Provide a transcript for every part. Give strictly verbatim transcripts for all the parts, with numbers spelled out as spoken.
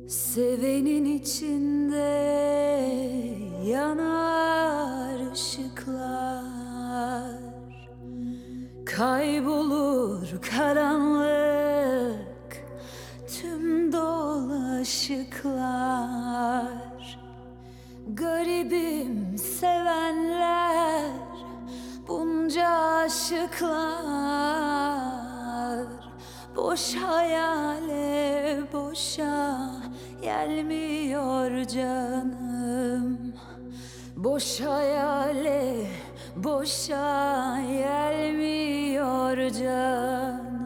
Sevenin içinde yanar ışıklar, kaybolur karanlık tüm dolaşıklar. Garibim sevenler, bunca aşıklar. Boş hayale boşa gelmiyor canım. Boş hayale boşa gelmiyor canım.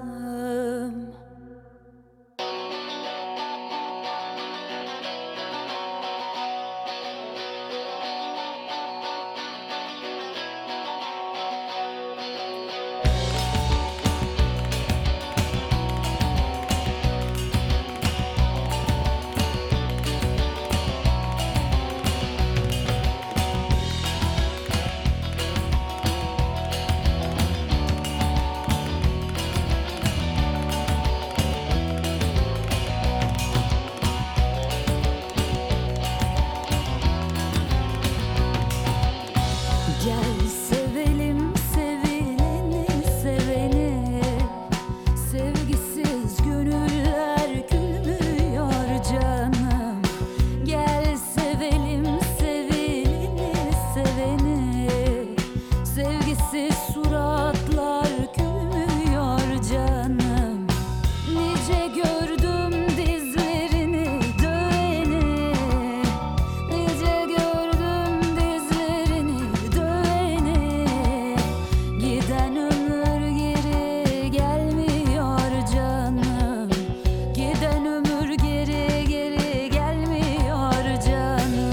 Gel sevelim sevileni seveni, sevgisiz gönüller gülmüyor canım. Gel sevelim sevileni seveni, sevgisiz suratlar gülmüyor canım. Nice gördüm dizlerini döveni, nice gördüm dizlerini döveni. Giden ömür geri gelmiyor canım. Giden ömür geri geri gelmiyor canım.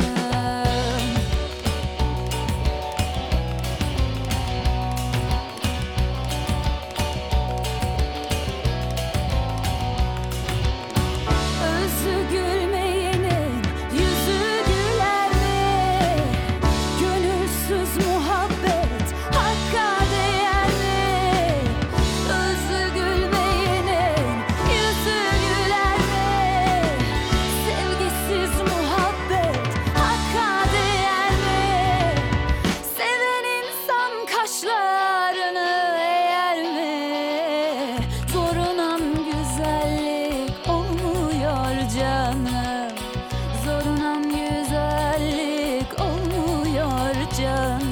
Özü gülmeyenin yüzü güler mi? Gönülsüz muhabbet hakka değer mi? Özü gülmeyenin yüzü güler mi? Sevgisiz muhabbet hakka değer mi? Seven insan kaşlarını eğer mi? Zorunan güzellik olmuyor canım. Zorunan güzellik olmuyor canım.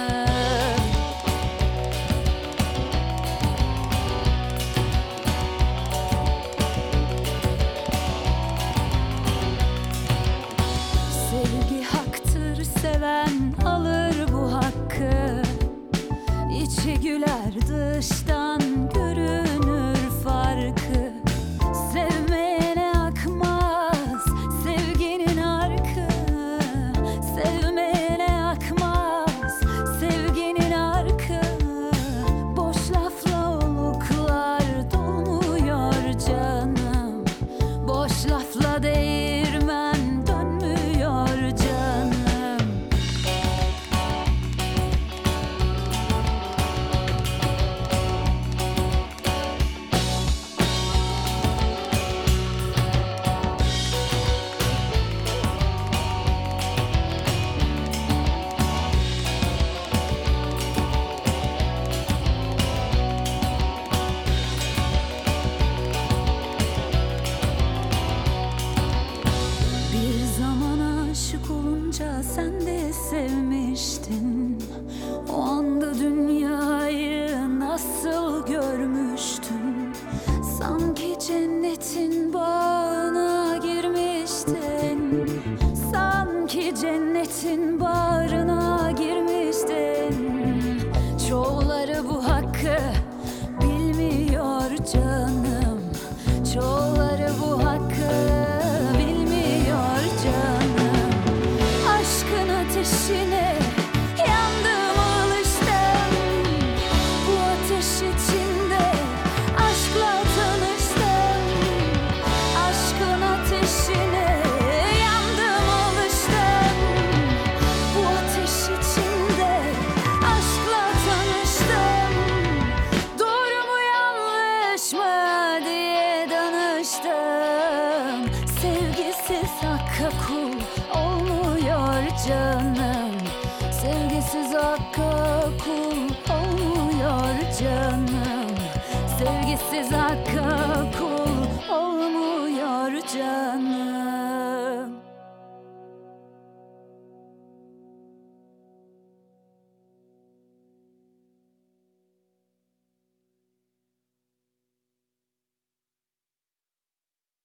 Sevgi haktır, seven alır bu hakkı. İçi güler, dıştan görünür farkı. Sevmeyene akmaz sevginin arkı. Sevmeyene akmaz sevginin arkı. Boş lafla oluklar dolmuyor canım. Boş lafla değirmen dönmüyor canım. Bir zaman aşık olunca sen de sevmiştin. O anda dünyayı nasıl görmüştün? Sanki cennetin bağına girmiştin. Sanki cennetin bağrına girmiştin. Çoğuları bu hakkı bilmiyor canım. Çoğuları bu hakkı bilmiyor canım. Aşkın ateşine yandım, alıştım. Bu ateş içinde aşkla tanıştım. Aşkın ateşine yandım, alıştım. Sevgisiz hakka kul olmuyor canım.